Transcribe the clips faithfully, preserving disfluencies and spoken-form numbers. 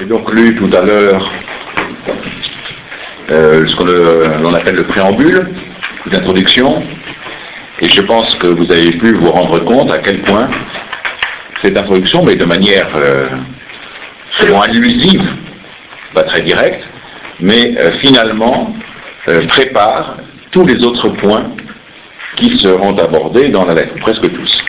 donc lu tout à l'heure euh, ce qu'on l'on appelle le préambule, l'introduction, et je pense que vous avez pu vous rendre compte à quel point cette introduction, mais de manière euh, souvent allusive, pas très directe, mais euh, finalement euh, prépare tous les autres points qui seront abordés dans la lettre, presque tous.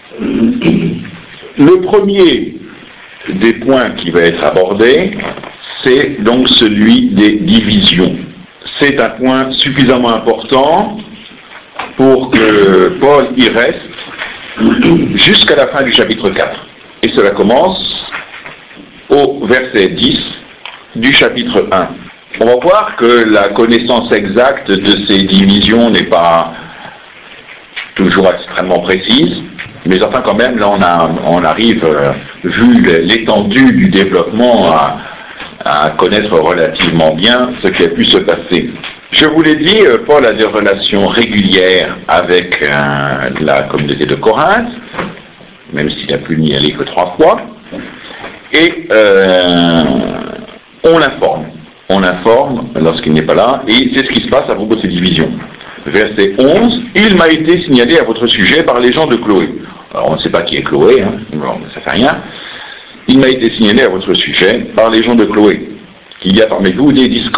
Le premier des points qui va être abordé, c'est donc celui des divisions. C'est un point suffisamment important pour que Paul y reste jusqu'à la fin du chapitre quatre. Et cela commence au verset dix du chapitre un. On va voir que la connaissance exacte de ces divisions n'est pas toujours extrêmement précise, mais enfin quand même, là on, a, on arrive, euh, vu l'étendue du développement, à, à connaître relativement bien ce qui a pu se passer. Je vous l'ai dit, Paul a des relations régulières avec euh, la communauté de Corinthe, même s'il n'a pu n'y aller que trois fois, et euh, on l'informe. On l'informe lorsqu'il n'est pas là, et c'est ce qui se passe à propos de ces divisions. Verset onze, « Il m'a été signalé à votre sujet par les gens de Chloé. » Alors on ne sait pas qui est Chloé, hein, bon, ça fait rien. « Il m'a été signalé à votre sujet par les gens de Chloé, qu'il y a parmi vous des discordes. »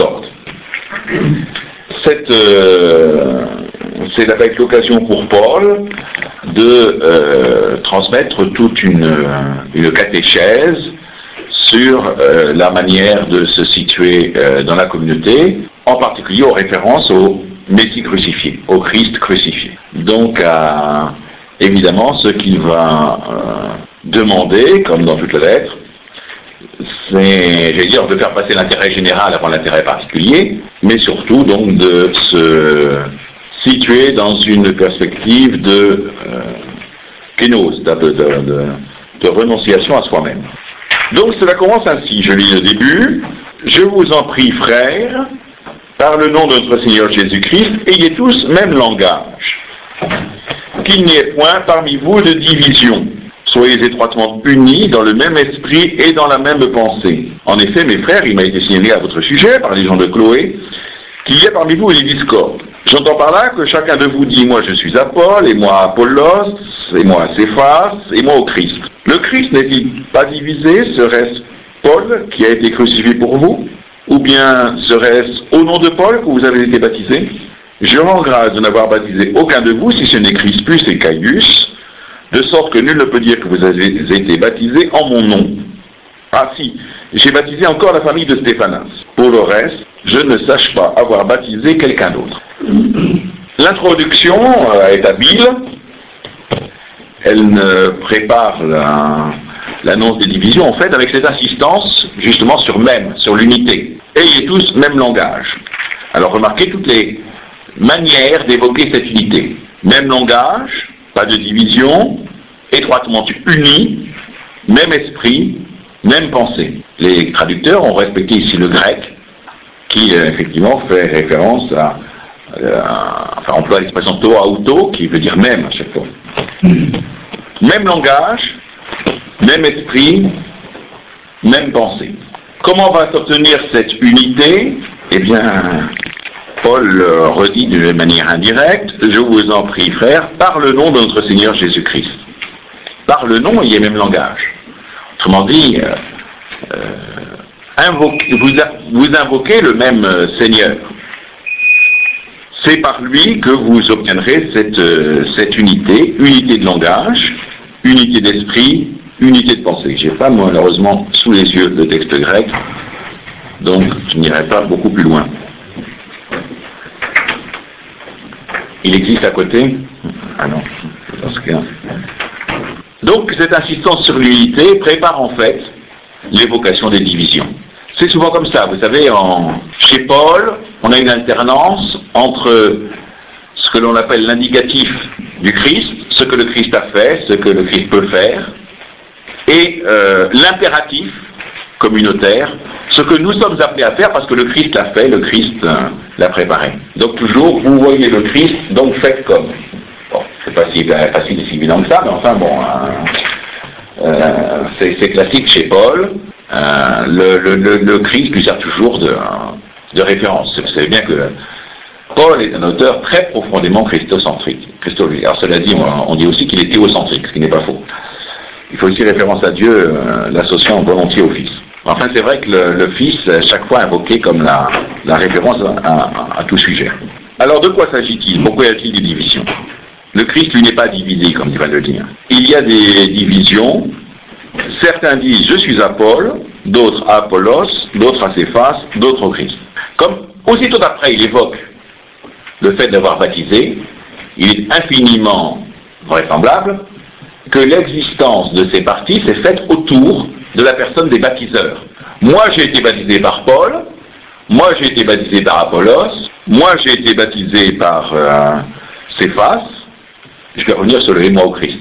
Cette, euh, c'est avec l'occasion pour Paul de euh, transmettre toute une, une catéchèse sur euh, la manière de se situer euh, dans la communauté, en particulier aux références au Messie crucifié, au Christ crucifié. Donc, euh, évidemment, ce qu'il va euh, demander, comme dans toute la lettre, c'est, j'allais dire, de faire passer l'intérêt général avant l'intérêt particulier, mais surtout donc de se situer dans une perspective de euh, kénose, de, de, de, de renonciation à soi-même. Donc cela commence ainsi, je lis le début. « Je vous en prie, frères, par le nom de notre Seigneur Jésus-Christ, ayez tous même langage, qu'il n'y ait point parmi vous de division. Soyez étroitement unis dans le même esprit et dans la même pensée. En effet, mes frères, il m'a été signalé à votre sujet par les gens de Chloé, qu'il y a parmi vous des discordes. J'entends par là que chacun de vous dit, moi je suis Paul, et moi Apollos, et moi Céphas, et moi au Christ. Le Christ n'est-il pas divisé? Serait-ce Paul qui a été crucifié pour vous? Ou bien serait-ce au nom de Paul que vous avez été baptisés? Je rends grâce de n'avoir baptisé aucun de vous, si ce n'est Crispus et Gaius, de sorte que nul ne peut dire que vous avez été baptisés en mon nom. Ah si, j'ai baptisé encore la famille de Stéphanas. Pour le reste, je ne sache pas avoir baptisé quelqu'un d'autre. L'introduction euh, est habile. Elle ne prépare la, l'annonce des divisions, en fait, avec cette insistance, justement, sur même, sur l'unité. Ayez tous même langage. Alors remarquez toutes les manières d'évoquer cette unité. Même langage, pas de division, étroitement unis, même esprit, même pensée. Les traducteurs ont respecté ici le grec, qui euh, effectivement fait référence à, euh, enfin emploie l'expression to auto, qui veut dire même à chaque fois. Même langage, même esprit, même pensée. Comment va s'obtenir cette unité? Eh bien, Paul euh, redit de manière indirecte, je vous en prie, frères, par le nom de notre Seigneur Jésus-Christ. Par le nom, il y a même langage. Autrement dit, euh, euh, invoque, vous, vous invoquez le même euh, Seigneur. C'est par lui que vous obtiendrez cette, euh, cette unité, unité de langage, unité d'esprit, unité de pensée. Je n'ai pas malheureusement sous les yeux le texte grec, donc je n'irai pas beaucoup plus loin. Il existe à côté? Ah non, dans ce cas. Donc cette insistance sur l'unité prépare en fait l'évocation des divisions. C'est souvent comme ça, vous savez, en, chez Paul, on a une alternance entre ce que l'on appelle l'indicatif du Christ, ce que le Christ a fait, ce que le Christ peut faire, et euh, l'impératif communautaire, ce que nous sommes appelés à faire parce que le Christ l'a fait, le Christ euh, l'a préparé. Donc toujours, vous voyez le Christ, donc faites comme. Bon, c'est pas si facile et si évident que ça, mais enfin bon, hein, euh, c'est, c'est classique chez Paul. euh, le, le, le, le Christ lui sert toujours de, de référence. Vous savez bien que Paul est un auteur très profondément christocentrique. Christologique. Alors cela dit, on, on dit aussi qu'il est théocentrique, ce qui n'est pas faux. Il faut aussi référence à Dieu, euh, l'associant volontiers au Fils. Enfin, c'est vrai que le, le Fils, chaque fois invoqué comme la, la référence à, à, à tout sujet. Alors, de quoi s'agit-il? Pourquoi y a-t-il des divisions? Le Christ, lui, n'est pas divisé, comme il va le dire. Il y a des divisions. Certains disent, je suis à Paul, d'autres à Apollos, d'autres à Céphas, d'autres au Christ. Comme, aussitôt après, il évoque le fait d'avoir baptisé, il est infiniment vraisemblable que l'existence de ces parties s'est faite autour de la personne des baptiseurs. Moi, j'ai été baptisé par Paul, moi, j'ai été baptisé par Apollos, moi, j'ai été baptisé par euh, Céphas. Je vais revenir sur le « et moi au Christ ».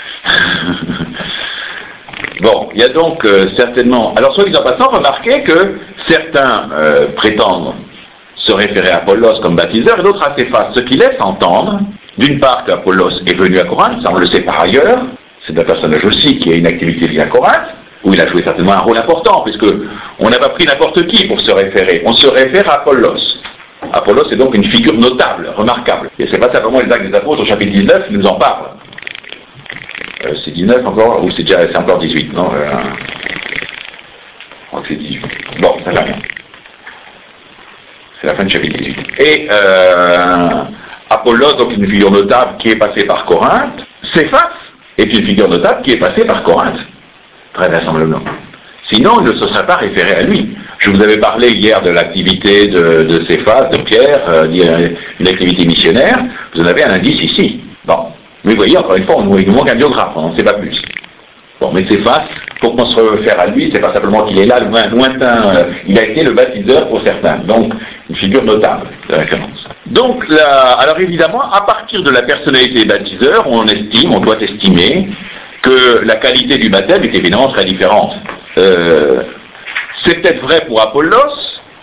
Bon, il y a donc euh, certainement... Alors, soit disant passant, remarquez que certains euh, prétendent se référer à Apollos comme baptiseur et d'autres à Céphas, ce qui laisse entendre, d'une part, qu'Apollos est venu à Corinthe, ça on le sait par ailleurs, c'est un personnage aussi qui a une activité liée à Corinthe, où il a joué certainement un rôle important, puisque on n'a pas pris n'importe qui pour se référer, on se réfère à Apollos. Apollos est donc une figure notable, remarquable. Et c'est pas simplement les Actes des Apôtres au chapitre dix-neuf qui nous en parle. Euh, c'est dix-neuf encore, ou c'est déjà c'est encore dix-huit, non euh, Je crois que c'est dix-huit. Bon, ça va rien. C'est la fin du chapitre dix-huit. Et euh, Apollos, donc une figure notable qui est passée par Corinthe. Céphas est une figure notable qui est passée par Corinthe. Très vraisemblablement. Sinon, il ne se serait pas référé à lui. Je vous avais parlé hier de l'activité de, de Céphas, de Pierre, euh, une activité missionnaire. Vous en avez un indice ici. Bon. Mais vous voyez, encore une fois, on, il nous manque un biographe, on n'en sait pas plus. Bon, mais Céphas, pour qu'on se réfère à lui, c'est pas simplement qu'il est là, loin, lointain, euh, il a été le baptiseur pour certains. Donc, une figure notable de référence. Donc, là, alors évidemment, à partir de la personnalité des baptiseurs, on estime, on doit estimer que la qualité du baptême est évidemment très différente. Euh, c'est peut-être vrai pour Apollos.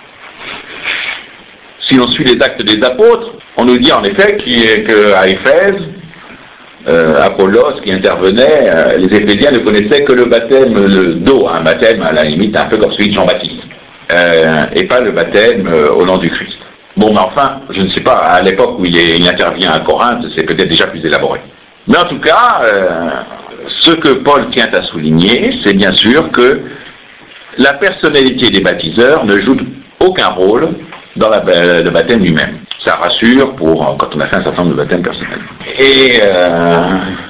Si on suit les actes des apôtres, on nous dit en effet qu'à Éphèse, euh, Apollos qui intervenait, euh, les Éphésiens ne connaissaient que le baptême d'eau, un baptême à la limite un peu comme celui de Jean-Baptiste, euh, et pas le baptême euh, au nom du Christ. Bon, mais enfin, je ne sais pas, à l'époque où il, est, il intervient à Corinthe, c'est peut-être déjà plus élaboré. Mais en tout cas, euh, ce que Paul tient à souligner, c'est bien sûr que la personnalité des baptiseurs ne joue aucun rôle dans la, le baptême lui-même. Ça rassure pour quand on a fait un certain nombre de baptêmes personnels. Et euh,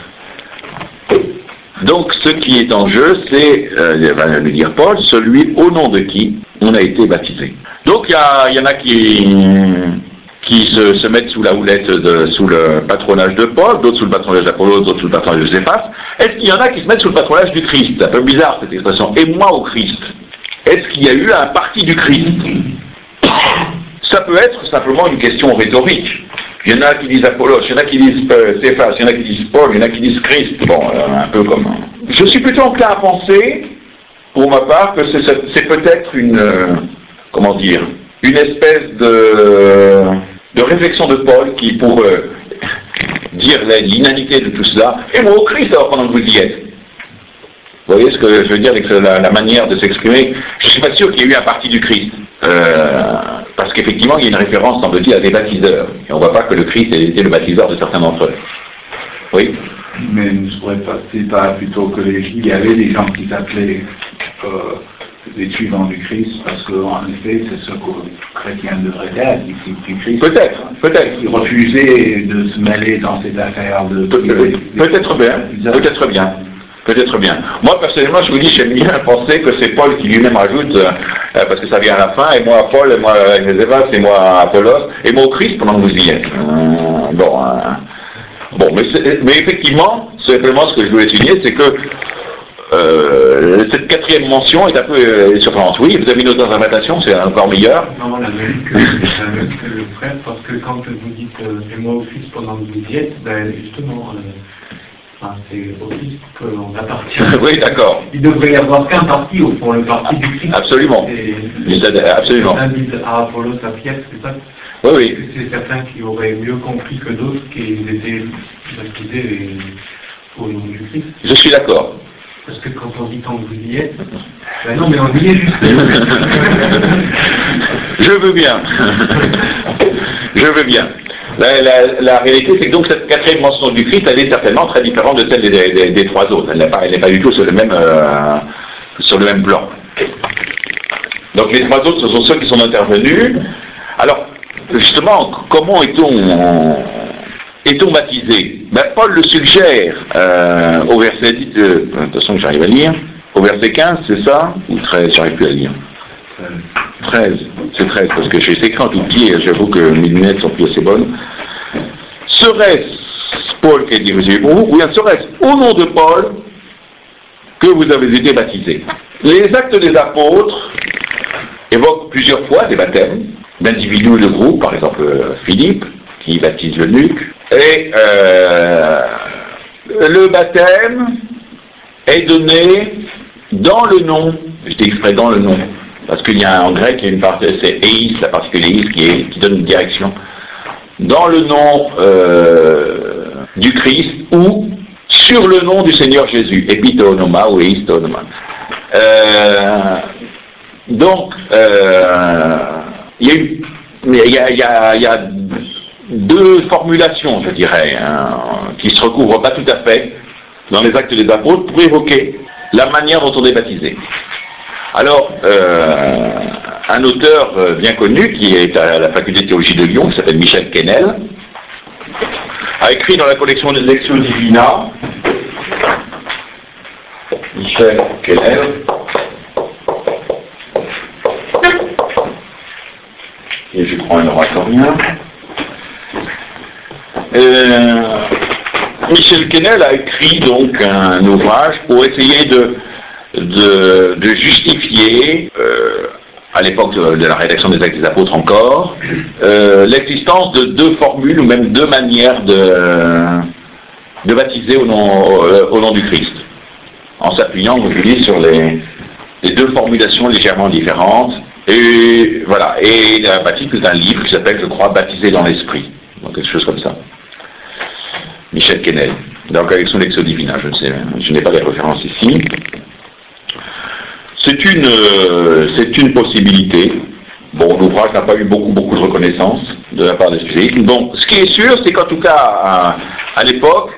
donc ce qui est en jeu, c'est, euh, va le dire Paul, celui au nom de qui on a été baptisé. Donc il y, y en a qui, qui se, se mettent sous la houlette, de, sous le patronage de Paul, d'autres sous le patronage d'Apollos, d'autres sous le patronage de Céphas. Est-ce qu'il y en a qui se mettent sous le patronage du Christ? C'est un peu bizarre cette expression. Et moi au Christ. Est-ce qu'il y a eu un parti du Christ? Ça peut être simplement une question rhétorique. Il y en a qui disent Apollos, il y en a qui disent euh, Céphas, il y en a qui disent Paul, il y en a qui disent Christ. Bon, euh, un peu comme... Je suis plutôt enclin à penser, pour ma part, que c'est, c'est peut-être une... Euh, comment dire, une espèce de, de réflexion de Paul qui, pour euh, dire l'inanité de tout cela, et moi au Christ alors pendant que vous y êtes. Vous voyez ce que je veux dire avec la, la manière de s'exprimer? Je ne suis pas sûr qu'il y ait eu un parti du Christ. Euh, parce qu'effectivement, il y a une référence, semble-t-il, à des baptiseurs. Et on ne voit pas que le Christ ait été le baptiseur de certains d'entre eux. Oui? Mais ne serait-il pas plutôt que les, il y avait des gens qui s'appelaient euh, des suivants du Christ, parce qu'en effet, c'est ce que les chrétiens devraient être, du Christ. Peut-être, peut-être. Ils refusaient de se mêler dans ces affaires de... Pe- peut- peut-être bien, peut-être bien. Peut-être bien. Moi, personnellement, je vous dis, j'aime bien penser que c'est Paul qui lui-même rajoute, euh, parce que ça vient à la fin, et moi Paul, et moi Céphas, et moi Apollos, et moi au Christ pendant que vous y êtes. Euh, bon, euh, bon mais, mais effectivement, simplement ce que je voulais souligner, c'est que euh, cette quatrième mention est un peu euh, surprenante. Oui, vous avez une autre interprétation, c'est encore meilleur. Non, la même que, la même que le frère, parce que quand vous dites euh, et moi au Christ pendant que vous y êtes, ben justement... Euh, Enfin, c'est au Christ qu'on appartient. Oui, d'accord. Il devrait y avoir qu'un parti, au fond, le parti du Christ. Absolument. Et, absolument. Certains disent à Apollos, à Pierre, c'est ça? Oui, oui. C'est certains qui auraient mieux compris que d'autres qu'ils étaient baptisés au nom du Christ. Je suis d'accord. Parce que quand on dit tant que vous y êtes, ben non, mais on y est justement. Je veux bien. Je veux bien. La, la, la réalité, c'est que donc cette quatrième mention du Christ, elle est certainement très différente de celle des, des, des trois autres. Elle n'est pas, elle n'est pas du tout sur le même, euh, sur le même plan. Donc les trois autres, ce sont ceux qui sont intervenus. Alors, justement, comment est-on est-on baptisé? Ben, Paul le suggère euh, au verset dix, euh, de toute façon que j'arrive à lire, au verset quinze, c'est ça? Ou treize, j'arrive plus à lire. treize, c'est treize, parce que j'ai écrit en tout petit, et j'avoue que mes lunettes sont plus assez bonnes. Serait-ce Paul qui est dirigé pour vous, ou bien serait-ce au nom de Paul que vous avez été baptisés? Les actes des apôtres évoquent plusieurs fois des baptêmes d'individus ou de groupes, par exemple Philippe, qui baptise l'eunuque, et euh, le baptême est donné dans le nom, je dis exprès dans le nom, parce qu'il y a en grec, il y a une partie, c'est eis, la particule eis, qui, est, qui donne une direction, dans le nom euh, du Christ, ou sur le nom du Seigneur Jésus, epitoonoma ou eistoonoma. Euh, donc, euh, il y a eu, il y a, il y a, il y a deux formulations, je dirais, hein, qui se recouvrent pas tout à fait dans les actes des apôtres pour évoquer la manière dont on est baptisé. Alors, euh, un auteur euh, bien connu, qui est à la faculté de théologie de Lyon, qui s'appelle Michel Quesnel, a écrit dans la collection des Lectio Divina, Michel Quesnel, et je prends un oratorien, euh, Michel Quesnel a écrit donc un ouvrage pour essayer de De, de justifier, euh, à l'époque de, de la rédaction des Actes des Apôtres encore, euh, l'existence de deux formules ou même deux manières de, de baptiser au nom, euh, au nom du Christ, en s'appuyant, comme je dis, sur les, les deux formulations légèrement différentes. Et voilà, et il a baptisé d'un livre qui s'appelle, je crois, Baptisé dans l'Esprit, donc quelque chose comme ça. Michel Quesnel, donc avec son Lectio Divina, je ne sais, je n'ai pas les références ici. C'est une, euh, c'est une possibilité. Bon, l'ouvrage n'a pas eu beaucoup, beaucoup de reconnaissance de la part des spécialistes. Bon, ce qui est sûr, c'est qu'en tout cas, à, à l'époque,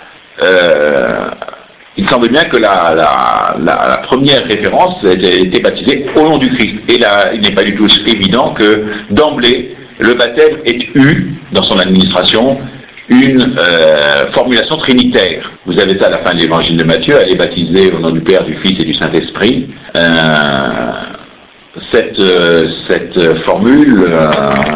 euh, il semble bien que la, la, la, la première référence était, était baptisée au nom du Christ. Et là, il n'est pas du tout évident que, d'emblée, le baptême ait eu, dans son administration, une euh, formulation trinitaire. Vous avez ça à la fin de l'évangile de Matthieu, elle est baptisée au nom du Père, du Fils et du Saint-Esprit. Euh, cette, euh, cette formule euh,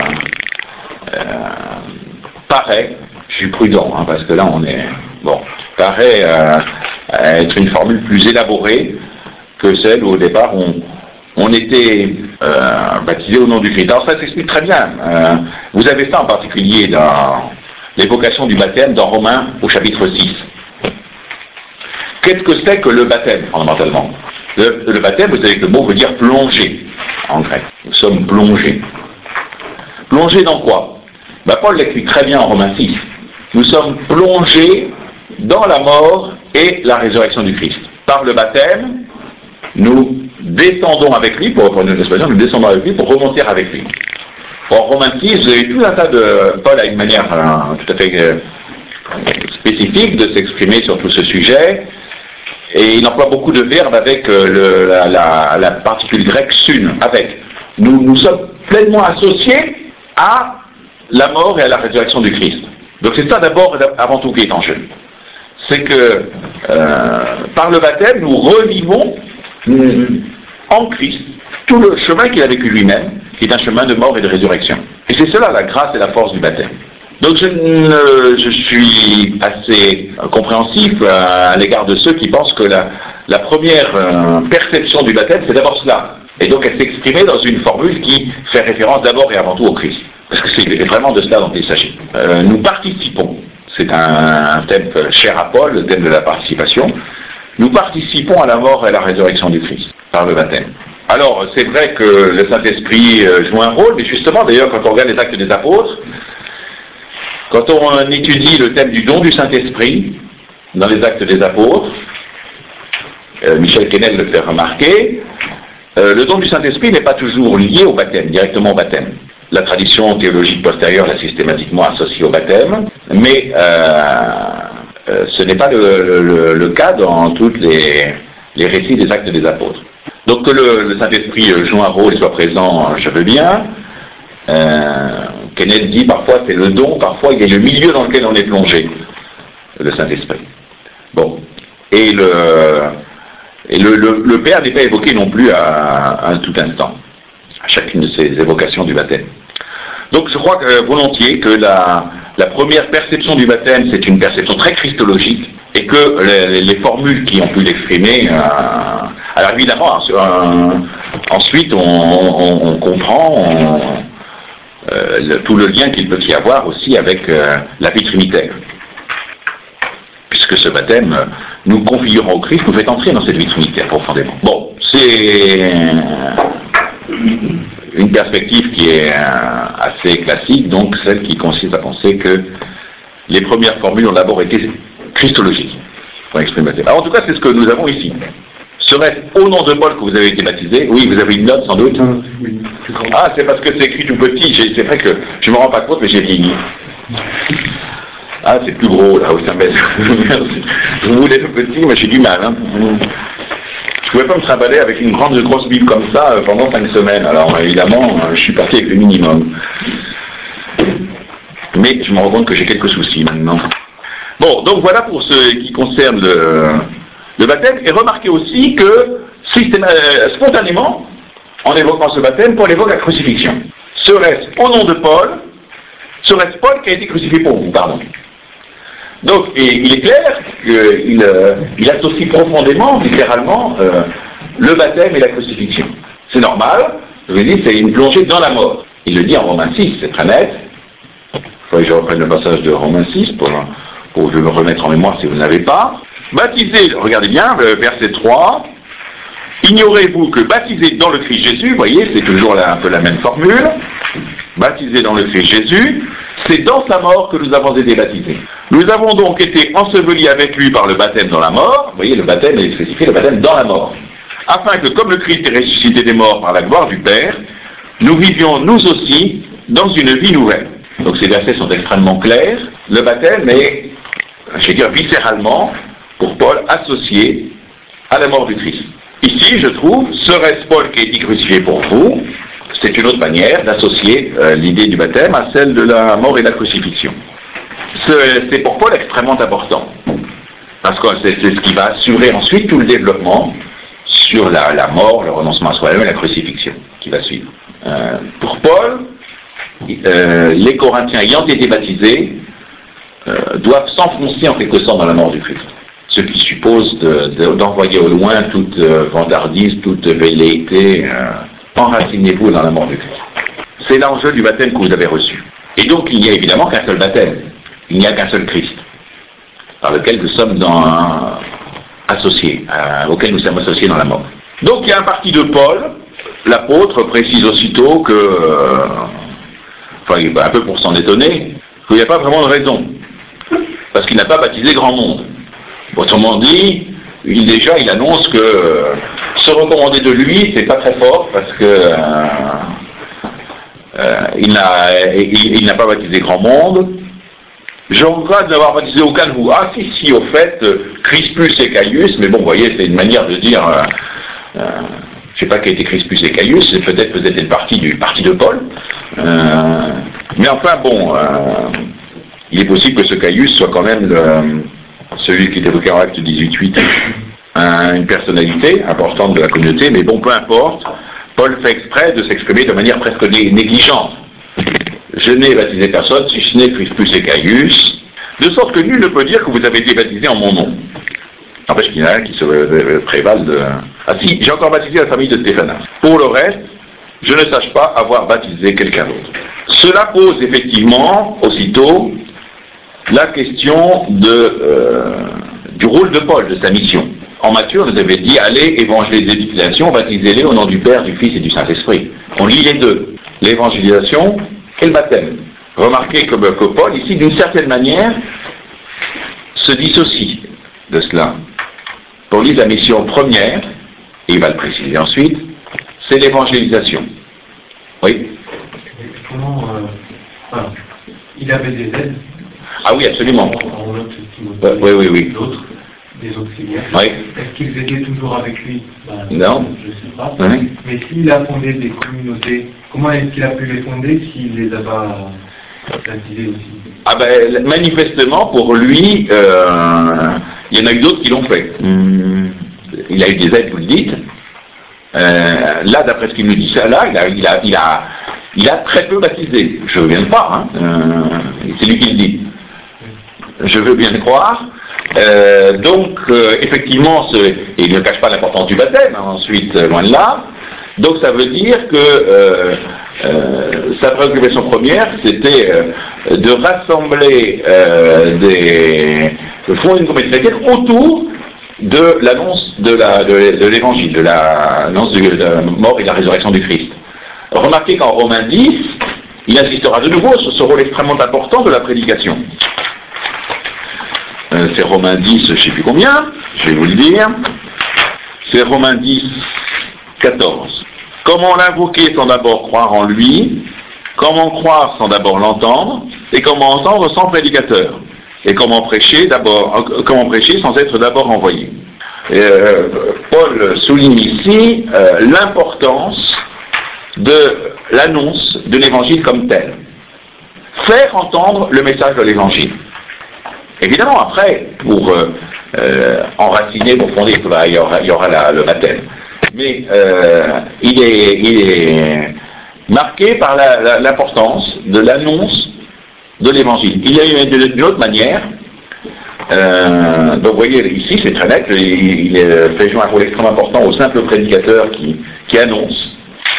euh, paraît, je suis prudent, hein, parce que là on est, bon, paraît euh, être une formule plus élaborée que celle où au départ on, on était euh, baptisé au nom du Christ. Alors ça s'explique très bien. Euh, vous avez ça en particulier dans l'évocation du baptême dans Romains au chapitre six. Qu'est-ce que c'est que le baptême, fondamentalement? le, le baptême, vous savez que le mot veut dire plonger, en grec. Nous sommes plongés. Plongés dans quoi? Ben, Paul l'explique très bien en Romains six. Nous sommes plongés dans la mort et la résurrection du Christ. Par le baptême, nous descendons avec lui, pour reprendre une expression, nous descendons avec lui pour remonter avec lui. En Romains six, vous avez tout un tas de... Paul a une manière hein, tout à fait euh, spécifique de s'exprimer sur tout ce sujet, et il emploie beaucoup de verbes avec euh, le, la, la, la particule grecque sun, avec. Nous, nous sommes pleinement associés à la mort et à la résurrection du Christ. Donc c'est ça d'abord, avant tout, qui est en jeu. C'est que euh, par le baptême, nous revivons euh, en Christ tout le chemin qu'il a vécu lui-même, qui est un chemin de mort et de résurrection. Et c'est cela la grâce et la force du baptême. Donc je, euh, je suis assez euh, compréhensif à, à l'égard de ceux qui pensent que la, la première euh, perception du baptême, c'est d'abord cela. Et donc elle s'exprimait dans une formule qui fait référence d'abord et avant tout au Christ. Parce que c'est vraiment de cela dont il s'agit. Euh, nous participons, c'est un, un thème cher à Paul, le thème de la participation, nous participons à la mort et à la résurrection du Christ, par le baptême. Alors, c'est vrai que le Saint-Esprit joue un rôle, mais justement, d'ailleurs, quand on regarde les actes des apôtres, quand on étudie le thème du don du Saint-Esprit dans les actes des apôtres, euh, Michel Quesnel le fait remarquer, euh, le don du Saint-Esprit n'est pas toujours lié au baptême, directement au baptême. La tradition théologique postérieure l'a systématiquement associé au baptême, mais euh, euh, ce n'est pas le, le, le cas dans tous les, les récits des actes des apôtres. Donc que le, le Saint-Esprit joue un rôle et soit présent, je veux bien. Euh, Quesnel dit parfois c'est le don, parfois il y a le milieu dans lequel on est plongé, le Saint-Esprit. Bon, et le, et le, le, le Père n'est pas évoqué non plus à, à tout instant, à chacune de ces évocations du baptême. Donc je crois que, volontiers que la, la première perception du baptême, c'est une perception très christologique, et que les, les formules qui ont pu l'exprimer, euh, alors évidemment, euh, ensuite on, on, on comprend on, euh, le, tout le lien qu'il peut y avoir aussi avec euh, la vie trinitaire. Puisque ce baptême, nous configurant au Christ, nous fait entrer dans cette vie trinitaire profondément. Bon, c'est une perspective qui est assez classique, donc celle qui consiste à penser que les premières formules ont d'abord été christologiques pour exprimer le baptême. Alors en tout cas, c'est ce que nous avons ici. Serait-ce au nom de Paul que vous avez été baptisé? Oui, vous avez une note sans doute. Oui. Ah, c'est parce que c'est écrit tout petit. C'est vrai que je ne me rends pas compte, mais j'ai vieilli. Ah, c'est plus gros là, au Saint-Bèze. Je voulais tout petit, mais j'ai du mal. Hein. Je ne pouvais pas me trimballer avec une grande grosse Bible comme ça euh, pendant cinq semaines. Alors évidemment, euh, je suis parti avec le minimum. Mais je me rends compte que j'ai quelques soucis maintenant. Bon, donc voilà pour ce qui concerne le, le baptême. Et remarquez aussi que systém- euh, spontanément, en évoquant ce baptême, Paul évoque la crucifixion. Serait-ce au nom de Paul, serait-ce Paul qui a été crucifié pour vous, pardon. Donc, et il est clair qu'il euh, il associe profondément, littéralement, euh, le baptême et la crucifixion. C'est normal, je vous dis, c'est une plongée dans la mort. Il le dit en Romains six, c'est très net. Il faudrait que je reprenne le passage de Romains six pour, pour me remettre en mémoire si vous ne l'avez pas. Baptisé, regardez bien, verset trois. Ignorez-vous que baptisé dans le Christ Jésus, vous voyez, c'est toujours là, un peu la même formule, baptisé dans le Christ Jésus, c'est dans sa mort que nous avons été baptisés. Nous avons donc été ensevelis avec lui par le baptême dans la mort, vous voyez, le baptême est spécifié, le baptême dans la mort, afin que comme le Christ est ressuscité des morts par la gloire du Père, nous vivions nous aussi dans une vie nouvelle. Donc ces versets sont extrêmement clairs, le baptême est, je vais dire viscéralement, pour Paul, associé à la mort du Christ. Ici, je trouve, serait-ce Paul qui a été crucifié pour vous? C'est une autre manière d'associer euh, l'idée du baptême à celle de la mort et de la crucifixion. C'est pour Paul extrêmement important, parce que c'est ce qui va assurer ensuite tout le développement sur la, la mort, le renoncement à soi-même et la crucifixion qui va suivre. Euh, pour Paul, euh, les Corinthiens ayant été baptisés euh, doivent s'enfoncer en quelque sorte dans la mort du Christ. Ce qui suppose d'envoyer de, de, au loin toute euh, vantardise, toute velléité. Euh, enracinez-vous dans la mort du Christ. C'est l'enjeu du baptême que vous avez reçu. Et donc il n'y a évidemment qu'un seul baptême. Il n'y a qu'un seul Christ, par lequel nous sommes dans, euh, associés, euh, auquel nous sommes associés dans la mort. Donc il y a un parti de Paul, l'apôtre précise aussitôt que, euh, enfin un peu pour s'en étonner, qu'il n'y a pas vraiment de raison, parce qu'il n'a pas baptisé grand monde. Autrement dit, il, déjà, il annonce que euh, se recommander de lui, c'est pas très fort, parce que euh, euh, il n'a il, il n'a pas baptisé grand monde. Je regrette d'avoir baptisé aucun de vous. Ah si, si, au fait, euh, Crispus et Caius, mais bon, vous voyez, c'est une manière de dire, euh, euh, je sais pas qui a été Crispus et Caius, c'est peut-être peut-être une partie du parti de Paul. Euh, mais enfin, bon, euh, il est possible que ce Caius soit quand même le, celui qui est évoqué en acte dix-huit huit, un, une personnalité importante de la communauté, mais bon, peu importe, Paul fait exprès de s'exprimer de manière presque négligente. Je n'ai baptisé personne, si ce n'est Crispus et Caius, de sorte que nul ne peut dire que vous avez été baptisé en mon nom. N'empêche qu'il y en a un qui se prévalent de... Ah si, j'ai encore baptisé la famille de Stéphanas. Pour le reste, je ne sache pas avoir baptisé quelqu'un d'autre. Cela pose effectivement, aussitôt, la question de, euh, du rôle de Paul, de sa mission. En Matthieu, on nous avait dit, allez évangéliser les nations, baptisez-les au nom du Père, du Fils et du Saint-Esprit. On lit les deux, l'évangélisation et le baptême. Remarquez que, que Paul, ici, d'une certaine manière, se dissocie de cela. Pour lui, la mission première, et il va le préciser ensuite, c'est l'évangélisation. Oui. Comment, euh, voilà, il avait des aides. Ah oui, absolument. En, en autre Timothée, oui, oui, oui. D'autres, des auxiliaires. Oui. Est-ce qu'ils étaient toujours avec lui? Ben, Non. Je ne sais pas. Oui. Mais s'il a fondé des communautés, comment est-ce qu'il a pu les fonder s'il les a pas baptisés aussi? Ah ben, manifestement, pour lui, euh, il y en a eu d'autres qui l'ont fait. Hum, il a eu des aides, vous le dites. Euh, là, d'après ce qu'il nous dit ça, là, il a, il a, il a, il a très peu baptisé. Je ne viens pas, hein. euh, c'est lui qui le dit. Je veux bien le croire. Euh, donc, euh, effectivement, ce, et il ne cache pas l'importance du baptême, hein, ensuite, loin de là. Donc, ça veut dire que euh, euh, sa préoccupation première, c'était euh, de rassembler euh, des, de fonder une communauté chrétienne autour de l'annonce de la de, de l'évangile, de l'annonce de la mort et de la résurrection du Christ. Remarquez qu'en Romains dix, il insistera de nouveau sur ce rôle extrêmement important de la prédication. Euh, c'est Romains dix, je ne sais plus combien, je vais vous le dire. C'est Romains dix, quatorze. Comment l'invoquer sans d'abord croire en lui? Comment croire sans d'abord l'entendre? Et comment entendre sans prédicateur? Et comment prêcher d'abord, comment prêcher sans être d'abord envoyé? euh, Paul souligne ici euh, l'importance de l'annonce de l'évangile comme tel. Faire entendre le message de l'évangile. Évidemment, après, pour euh, euh, enraciner, pour fonder, il y aura, il y aura la, le baptême. Mais euh, il, est, il est marqué par la, la, l'importance de l'annonce de l'évangile. Il y a eu d'une autre manière, euh, donc vous voyez ici c'est très net, il, il fait jouer un rôle extrêmement important au simple prédicateur qui, qui annonce.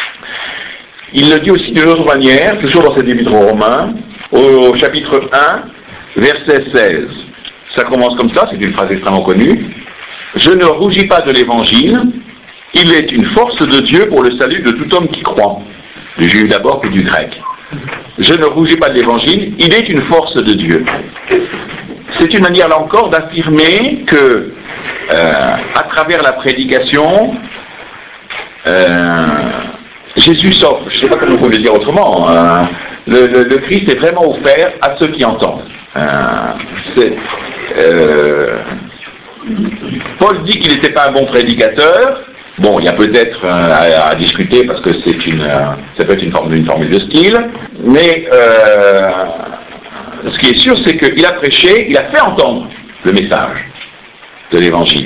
Il le dit aussi d'une autre manière, toujours dans cet épître aux Romains, au chapitre un, verset seize. Ça commence comme ça, c'est une phrase extrêmement connue. Je ne rougis pas de l'évangile, il est une force de Dieu pour le salut de tout homme qui croit. Du juif d'abord puis du grec. Je ne rougis pas de l'évangile, il est une force de Dieu. C'est une manière là encore d'affirmer que euh, à travers la prédication, euh, Jésus s'offre, je ne sais pas comment on peut le dire autrement, euh, le, le, le Christ est vraiment offert à ceux qui entendent. Euh, c'est, euh, Paul dit qu'il n'était pas un bon prédicateur. Bon, il y a peut-être euh, à, à discuter parce que c'est une, euh, ça peut être une formule, une formule de style, mais euh, ce qui est sûr, c'est qu'il a prêché, il a fait entendre le message de l'évangile.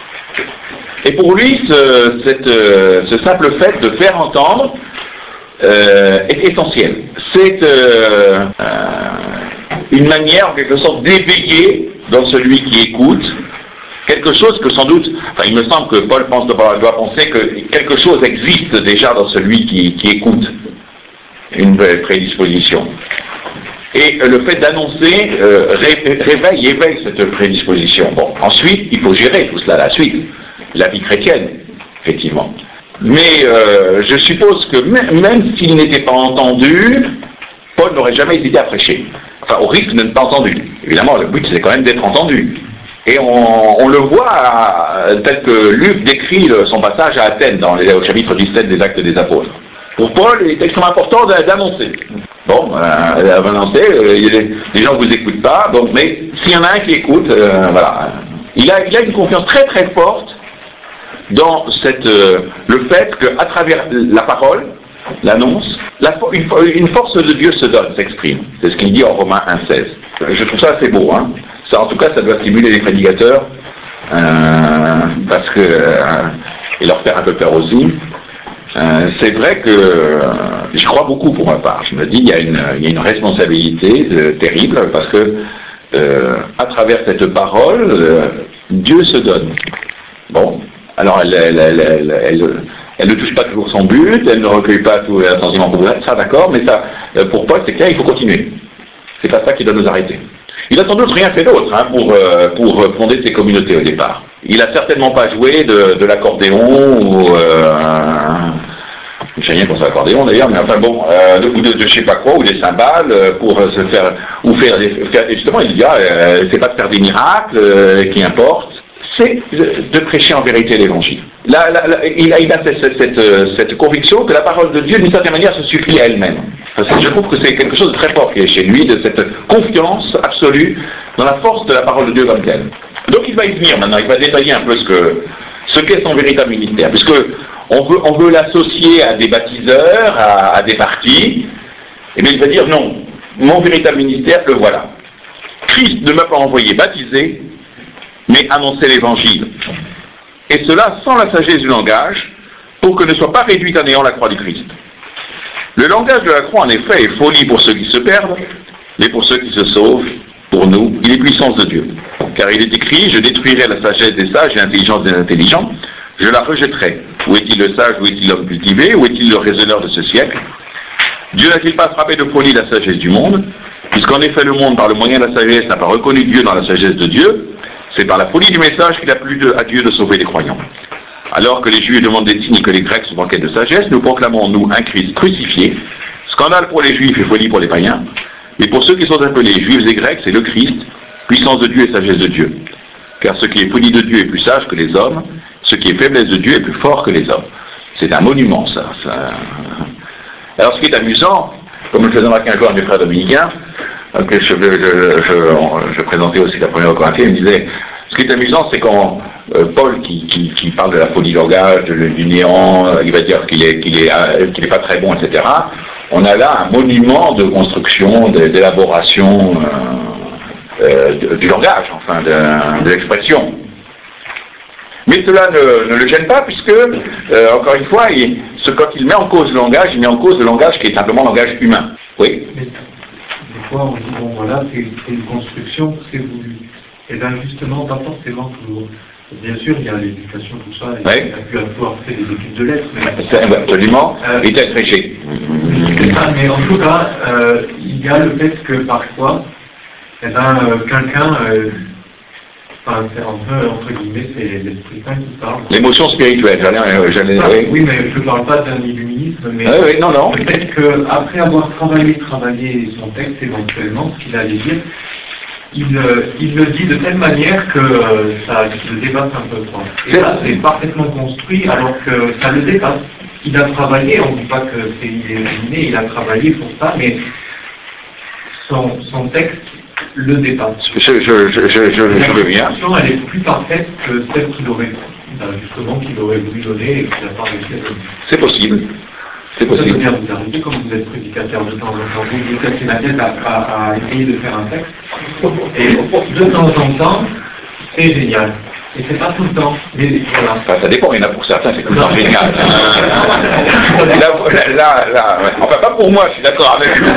Et pour lui, ce, cette, euh, ce simple fait de faire entendre euh, est essentiel. C'est euh, euh, une manière, en quelque sorte, d'éveiller dans celui qui écoute quelque chose que sans doute, enfin il me semble que Paul pense, doit, doit penser que quelque chose existe déjà dans celui qui, qui écoute, une prédisposition. Et euh, le fait d'annoncer euh, ré, réveille, éveille cette prédisposition. Bon, ensuite, il faut gérer tout cela à la suite, la vie chrétienne, effectivement. Mais euh, je suppose que même, même s'il n'était pas entendu, Paul n'aurait jamais hésité à prêcher. Enfin, au risque de ne pas entendu. Évidemment, le but c'est quand même d'être entendu. Et on, on le voit tel que Luc décrit le, son passage à Athènes dans les, au chapitre dix-sept des Actes des Apôtres. Pour Paul, il est extrêmement important d'annoncer. Bon, euh, annoncer, euh, il y a des, les gens ne vous écoutent pas, donc, mais s'il y en a un qui écoute, euh, voilà. Il a, il a une confiance très très forte dans cette, euh, le fait qu'à travers la parole, l'annonce, la, une, une force de Dieu se donne, s'exprime. C'est ce qu'il dit en Romains un seize. Je trouve ça assez beau, hein. Ça, en tout cas, ça doit stimuler les prédicateurs, euh, parce que, euh, et leur faire un peu peur aussi. Euh, c'est vrai que euh, j'y crois beaucoup pour ma part. Je me dis, il y a une, il y a une responsabilité euh, terrible, parce que euh, à travers cette parole, euh, Dieu se donne. Bon, alors elle, elle, elle, elle, elle, elle ne touche pas toujours son but, elle ne recueille pas tout l'attention pour vous, ça d'accord, mais ça, pour Paul, c'est clair, il faut continuer. C'est pas ça qui doit nous arrêter. Il n'a sans doute rien fait d'autre hein, pour, euh, pour fonder ses communautés au départ. Il n'a certainement pas joué de, de l'accordéon ou... Euh, je ne sais rien contre l'accordéon d'ailleurs, mais enfin bon, euh, ou de, de je sais pas quoi, ou des cymbales euh, pour se faire... ou faire, faire justement, il dit, ah, euh, c'est pas de faire des miracles euh, qui importe, c'est de prêcher en vérité l'évangile. Là, là, là, il a, il a cette, cette, cette conviction que la parole de Dieu, d'une certaine manière, se suffit à elle-même. Parce que je trouve que c'est quelque chose de très fort qui est chez lui, de cette confiance absolue dans la force de la parole de Dieu comme telle. Donc il va y venir maintenant, il va détailler un peu ce que ce qu'est son véritable ministère, puisque on veut, on veut l'associer à des baptiseurs, à, à des partis, et bien il va dire non, mon véritable ministère, le voilà. Christ ne m'a pas envoyé baptiser, mais annoncer l'évangile. Et cela sans la sagesse du langage, pour que ne soit pas réduite à néant la croix du Christ. Le langage de la croix, en effet, est folie pour ceux qui se perdent, mais pour ceux qui se sauvent, pour nous, il est puissance de Dieu. Car il est écrit, je détruirai la sagesse des sages et l'intelligence des intelligents, je la rejetterai. Où est-il le sage, où est-il l'homme cultivé, où est-il le raisonneur de ce siècle? Dieu n'a-t-il pas frappé de folie la sagesse du monde? Puisqu'en effet le monde, par le moyen de la sagesse, n'a pas reconnu Dieu dans la sagesse de Dieu, c'est par la folie du message qu'il a plu de, à Dieu de sauver les croyants. Alors que les Juifs demandent des signes et que les Grecs sont en quête de sagesse, nous proclamons, nous, un Christ crucifié, scandale pour les Juifs et folie pour les païens, mais pour ceux qui sont appelés Juifs et Grecs, c'est le Christ, puissance de Dieu et sagesse de Dieu. Car ce qui est folie de Dieu est plus sage que les hommes, ce qui est faiblesse de Dieu est plus fort que les hommes. C'est un monument, ça. ça. Alors ce qui est amusant, comme je faisais remarquer un jour à mes frères dominicains, que je, je, je, je présentais aussi la première Corinthienne, il me disait, ce qui est amusant, c'est quand euh, Paul, qui, qui, qui parle de la folie du langage, de, du néant, il va dire qu'il est, qu'il est, euh, qu'il est pas très bon, et cetera. On a là un monument de construction, d'élaboration euh, euh, du langage, enfin, de, de l'expression. Mais cela ne, ne le gêne pas, puisque, euh, encore une fois, il, ce, quand il met en cause le langage, il met en cause le langage qui est simplement le langage humain. Oui. Mais, des fois, on dit, bon, voilà, c'est une construction, c'est voulu. Et bien, justement, pas forcément toujours. Bien sûr, il y a l'éducation, tout ça, et oui. il a pu avoir fait des études de lettres. Mais... C'est, absolument, euh, il est prêché. C'est ça, mais en tout cas, euh, il y a le fait que parfois, eh ben, euh, quelqu'un, euh, enfin, c'est un peu, entre guillemets, c'est l'esprit saint qui parle. L'émotion spirituelle, j'allais... j'allais ah, oui. oui, mais je ne parle pas d'un illuminisme, mais ah, oui, non, non. peut-être qu'après avoir travaillé, travaillé son texte éventuellement, ce qu'il allait dire, Il, euh, il le dit de telle manière que euh, ça le dépasse un peu. Quoi. Et là, c'est parfaitement construit alors que ça le dépasse. Il a travaillé, on ne dit pas que c'est il est éliminé, il a travaillé pour ça, mais son, son texte le dépasse. Je, je, je, je, je, je veux bien. La elle est plus parfaite que celle qu'il aurait, justement, qu'il aurait voulu donner et qu'il n'a pas réussi à donner. C'est possible. C'est possible. Ça peut bien vous arriver, comme vous êtes prédicateur de temps en temps, vous vous cassez la tête à, à, à essayer de faire un texte, et de temps en temps, c'est génial. Et c'est pas tout le temps, mais voilà. Enfin, ça dépend, il y en a pour certains, c'est tout le temps génial. là, là, là, ouais. Enfin, pas pour moi, je suis d'accord avec vous.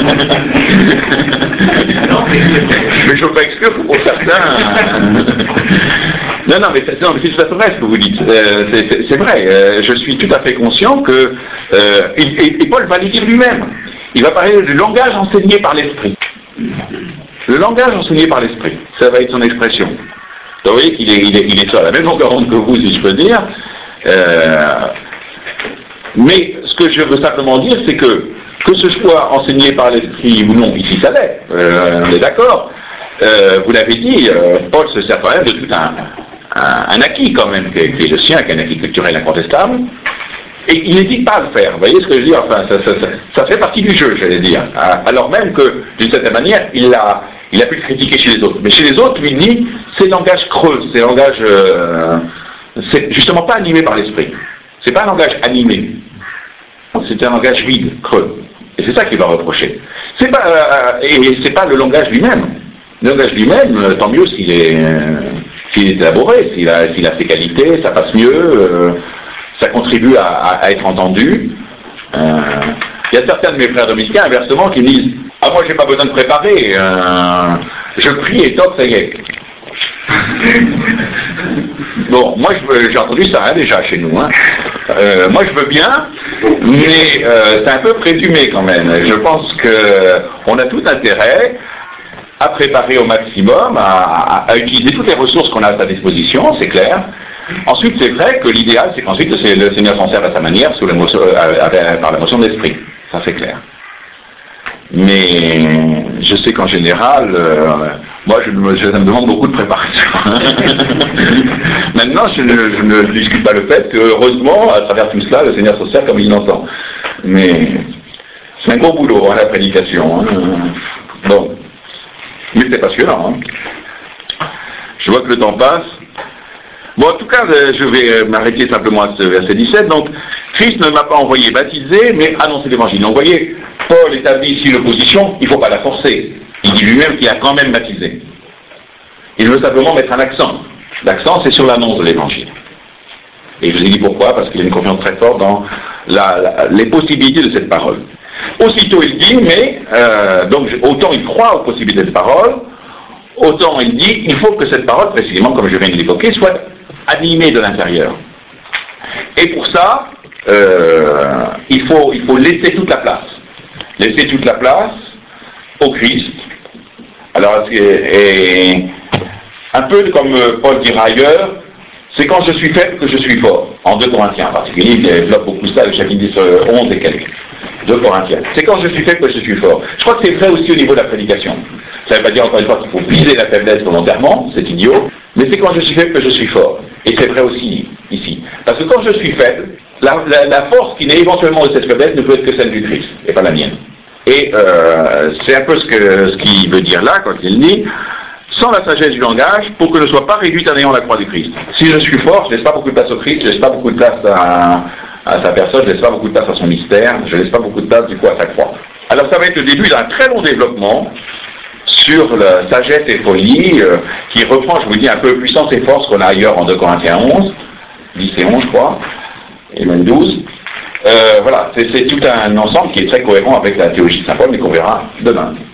Non, mais... mais je ne veux pas exclure que pour certains... non, non, mais c'est, non, mais c'est tout à fait vrai ce que vous dites. Euh, c'est, c'est, c'est vrai, euh, je suis tout à fait conscient que... Euh, et, et Paul va le dire lui-même. Il va parler du langage enseigné par l'esprit. Le langage enseigné par l'esprit, ça va être son expression. Vous voyez qu'il est, il est, il est sur la même longueur d'onde que vous, si je peux dire. Euh, mais ce que je veux simplement dire, c'est que, que ce soit enseigné par l'esprit ou non, ici ça l'est, euh, on est d'accord. Euh, vous l'avez dit, euh, Paul se sert quand même de tout un, un, un acquis quand même, qui est, qui est le sien, qui est un acquis culturel incontestable. Et il n'hésite pas à le faire, vous voyez ce que je veux dire, enfin, ça, ça, ça, ça fait partie du jeu, j'allais dire. Alors même que, d'une certaine manière, il a, il a pu le critiquer chez les autres. Mais chez les autres, lui, il dit, c'est le langage creux, c'est le langage, euh, c'est justement pas animé par l'esprit. C'est pas un langage animé. C'est un langage vide, creux. Et c'est ça qu'il va reprocher. C'est pas, euh, et c'est pas le langage lui-même. Le langage lui-même, tant mieux s'il est, euh, s'il est élaboré, s'il a, s'il a ses qualités, ça passe mieux, euh, ça contribue à, à, à être entendu. Euh, il y a certains de mes frères dominicains, inversement, qui me disent « Ah, moi, j'ai pas besoin de préparer, euh, je prie et toc, ça y est. » Bon, moi, je, j'ai entendu ça hein, déjà chez nous. Hein. Euh, moi, je veux bien, mais euh, c'est un peu présumé quand même. Je pense qu'on a tout intérêt à préparer au maximum, à, à, à utiliser toutes les ressources qu'on a à sa disposition, c'est clair. Ensuite, c'est vrai que l'idéal, c'est qu'ensuite le Seigneur s'en serve à sa manière, sous l'émotion, euh, par la motion de l'esprit. Ça, c'est clair. Mais je sais qu'en général, euh, Moi, je me, ça me demande beaucoup de préparation. Maintenant, je ne, je ne discute pas le fait que, heureusement, à travers tout cela, le Seigneur se sert comme il l'entend. Mais c'est un gros boulot, hein, la prédication. Hein. Bon. Mais c'est passionnant. Hein. Je vois que le temps passe. Bon, en tout cas, je vais m'arrêter simplement à ce verset dix-sept. Donc, Christ ne m'a pas envoyé baptiser, mais annoncer l'évangile. Donc, vous voyez, Paul établit ici l'opposition, il ne faut pas la forcer. Il dit lui-même qu'il a quand même baptisé. Il veut simplement mettre un accent. L'accent, c'est sur l'annonce de l'évangile. Et je vous ai dit pourquoi, parce qu'il y a une confiance très forte dans la, la, les possibilités de cette parole. Aussitôt, il dit, mais, euh, donc, autant il croit aux possibilités de cette parole, autant il dit, il faut que cette parole, précisément, comme je viens de l'évoquer, soit animée de l'intérieur. Et pour ça, euh, il faut, il faut laisser toute la place. Laisser toute la place au Christ. Alors, et, un peu comme Paul dira ailleurs, c'est quand je suis faible que je suis fort. En deux Corinthiens en particulier, il développe beaucoup ça, le chapitre onze et quelques. deux Corinthiens. C'est quand je suis faible que je suis fort. Je crois que c'est vrai aussi au niveau de la prédication. Ça ne veut pas dire encore une fois qu'il faut viser la faiblesse volontairement, c'est idiot, mais c'est quand je suis faible que je suis fort. Et c'est vrai aussi ici. Parce que quand je suis faible, la, la, la force qui naît éventuellement de cette faiblesse ne peut être que celle du Christ, et pas la mienne. Et euh, c'est un peu ce que ce qu'il veut dire là, quand il dit, sans la sagesse du langage, pour que ne soit pas réduite en ayant la croix du Christ. Si je suis fort, je ne laisse pas beaucoup de place au Christ, je ne laisse pas beaucoup de place à, à sa personne, je ne laisse pas beaucoup de place à son mystère, je ne laisse pas beaucoup de place du coup à sa croix. Alors ça va être le début d'un très long développement sur la sagesse et folie, euh, qui reprend, je vous dis, un peu puissance et force qu'on a ailleurs en deux Corinthiens onze, dix et onze je crois, et même douze. Euh, voilà, c'est tout un ensemble qui est très cohérent avec la théologie de Saint Paul, mais qu'on verra demain.